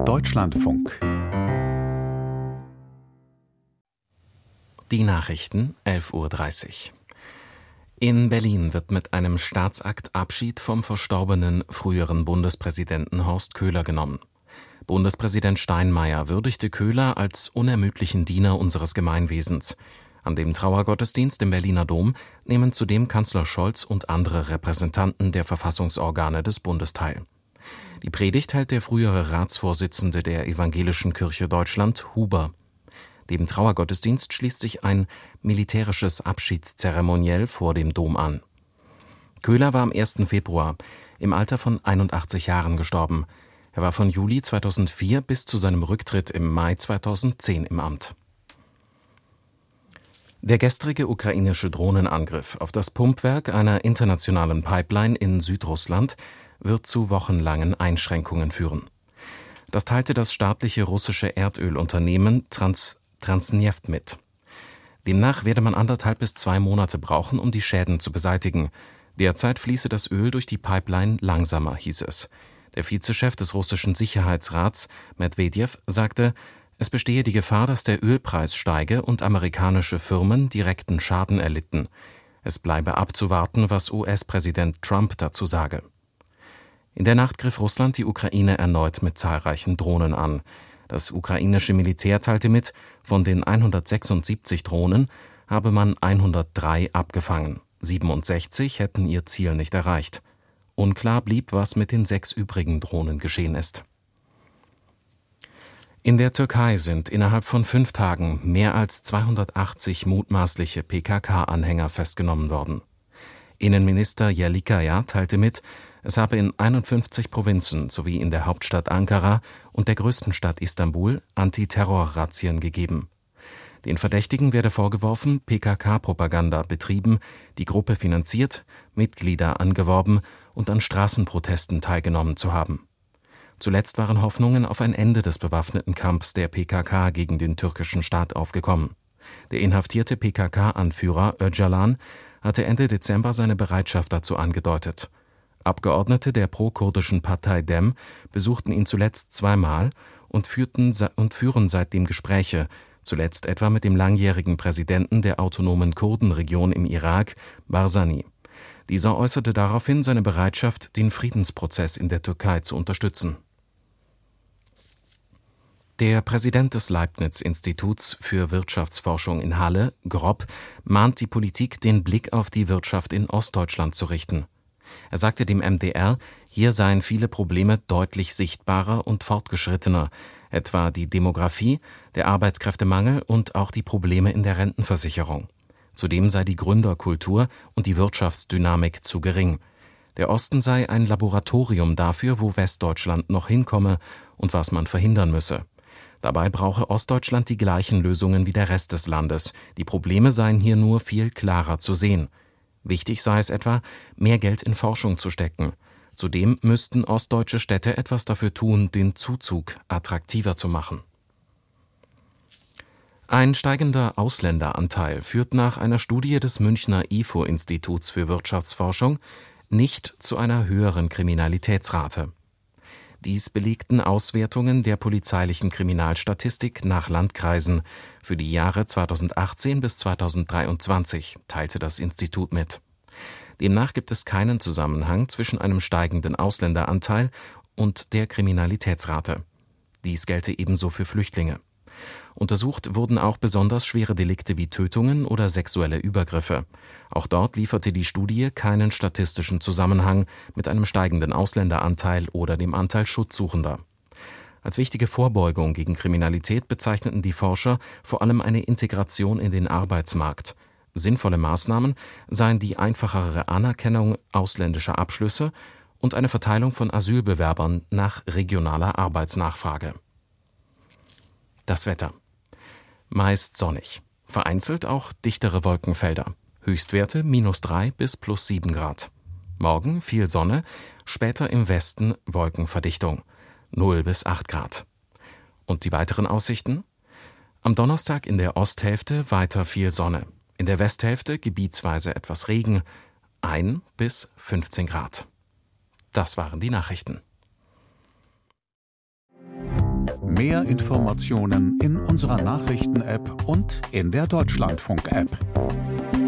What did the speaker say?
Deutschlandfunk. Die Nachrichten, 11:30 Uhr. In Berlin wird mit einem Staatsakt Abschied vom verstorbenen früheren Bundespräsidenten Horst Köhler genommen. Bundespräsident Steinmeier würdigte Köhler als unermüdlichen Diener unseres Gemeinwesens. An dem Trauergottesdienst im Berliner Dom nehmen zudem Kanzler Scholz und andere Repräsentanten der Verfassungsorgane des Bundes teil. Die Predigt hält der frühere Ratsvorsitzende der Evangelischen Kirche Deutschland, Huber. Dem Trauergottesdienst schließt sich ein militärisches Abschiedszeremoniell vor dem Dom an. Köhler war am 1. Februar im Alter von 81 Jahren gestorben. Er war von Juli 2004 bis zu seinem Rücktritt im Mai 2010 im Amt. Der gestrige ukrainische Drohnenangriff auf das Pumpwerk einer internationalen Pipeline in Südrussland wird zu wochenlangen Einschränkungen führen. Das teilte das staatliche russische Erdölunternehmen Transneft mit. Demnach werde man 1,5 bis 2 Monate brauchen, um die Schäden zu beseitigen. Derzeit fließe das Öl durch die Pipeline langsamer, hieß es. Der Vizechef des russischen Sicherheitsrats, Medwedew, sagte, es bestehe die Gefahr, dass der Ölpreis steige und amerikanische Firmen direkten Schaden erlitten. Es bleibe abzuwarten, was US-Präsident Trump dazu sage. In der Nacht griff Russland die Ukraine erneut mit zahlreichen Drohnen an. Das ukrainische Militär teilte mit, von den 176 Drohnen habe man 103 abgefangen. 67 hätten ihr Ziel nicht erreicht. Unklar blieb, was mit den 6 übrigen Drohnen geschehen ist. In der Türkei sind innerhalb von 5 Tagen mehr als 280 mutmaßliche PKK-Anhänger festgenommen worden. Innenminister Yerlikaya teilte mit, es habe in 51 Provinzen sowie in der Hauptstadt Ankara und der größten Stadt Istanbul Antiterror-Razzien gegeben. Den Verdächtigen werde vorgeworfen, PKK-Propaganda betrieben, die Gruppe finanziert, Mitglieder angeworben und an Straßenprotesten teilgenommen zu haben. Zuletzt waren Hoffnungen auf ein Ende des bewaffneten Kampfs der PKK gegen den türkischen Staat aufgekommen. Der inhaftierte PKK-Anführer Öcalan hatte Ende Dezember seine Bereitschaft dazu angedeutet. Abgeordnete der pro-kurdischen Partei DEM besuchten ihn zuletzt 2-mal und führen seitdem Gespräche, zuletzt etwa mit dem langjährigen Präsidenten der autonomen Kurdenregion im Irak, Barzani. Dieser äußerte daraufhin seine Bereitschaft, den Friedensprozess in der Türkei zu unterstützen. Der Präsident des Leibniz-Instituts für Wirtschaftsforschung in Halle, Grob, mahnt die Politik, den Blick auf die Wirtschaft in Ostdeutschland zu richten. Er sagte dem MDR, hier seien viele Probleme deutlich sichtbarer und fortgeschrittener, etwa die Demografie, der Arbeitskräftemangel und auch die Probleme in der Rentenversicherung. Zudem sei die Gründerkultur und die Wirtschaftsdynamik zu gering. Der Osten sei ein Laboratorium dafür, wo Westdeutschland noch hinkomme und was man verhindern müsse. Dabei brauche Ostdeutschland die gleichen Lösungen wie der Rest des Landes. Die Probleme seien hier nur viel klarer zu sehen. Wichtig sei es etwa, mehr Geld in Forschung zu stecken. Zudem müssten ostdeutsche Städte etwas dafür tun, den Zuzug attraktiver zu machen. Ein steigender Ausländeranteil führt nach einer Studie des Münchner IFO-Instituts für Wirtschaftsforschung nicht zu einer höheren Kriminalitätsrate. Dies belegten Auswertungen der polizeilichen Kriminalstatistik nach Landkreisen für die Jahre 2018 bis 2023, teilte das Institut mit. Demnach gibt es keinen Zusammenhang zwischen einem steigenden Ausländeranteil und der Kriminalitätsrate. Dies gelte ebenso für Flüchtlinge. Untersucht wurden auch besonders schwere Delikte wie Tötungen oder sexuelle Übergriffe. Auch dort lieferte die Studie keinen statistischen Zusammenhang mit einem steigenden Ausländeranteil oder dem Anteil Schutzsuchender. Als wichtige Vorbeugung gegen Kriminalität bezeichneten die Forscher vor allem eine Integration in den Arbeitsmarkt. Sinnvolle Maßnahmen seien die einfachere Anerkennung ausländischer Abschlüsse und eine Verteilung von Asylbewerbern nach regionaler Arbeitsnachfrage. Das Wetter. Meist sonnig. Vereinzelt auch dichtere Wolkenfelder. Höchstwerte -3 bis +7 Grad. Morgen viel Sonne, später im Westen Wolkenverdichtung. 0 bis 8 Grad. Und die weiteren Aussichten? Am Donnerstag in der Osthälfte weiter viel Sonne. In der Westhälfte gebietsweise etwas Regen. 1 bis 15 Grad. Das waren die Nachrichten. Mehr Informationen in unserer Nachrichten-App und in der Deutschlandfunk-App.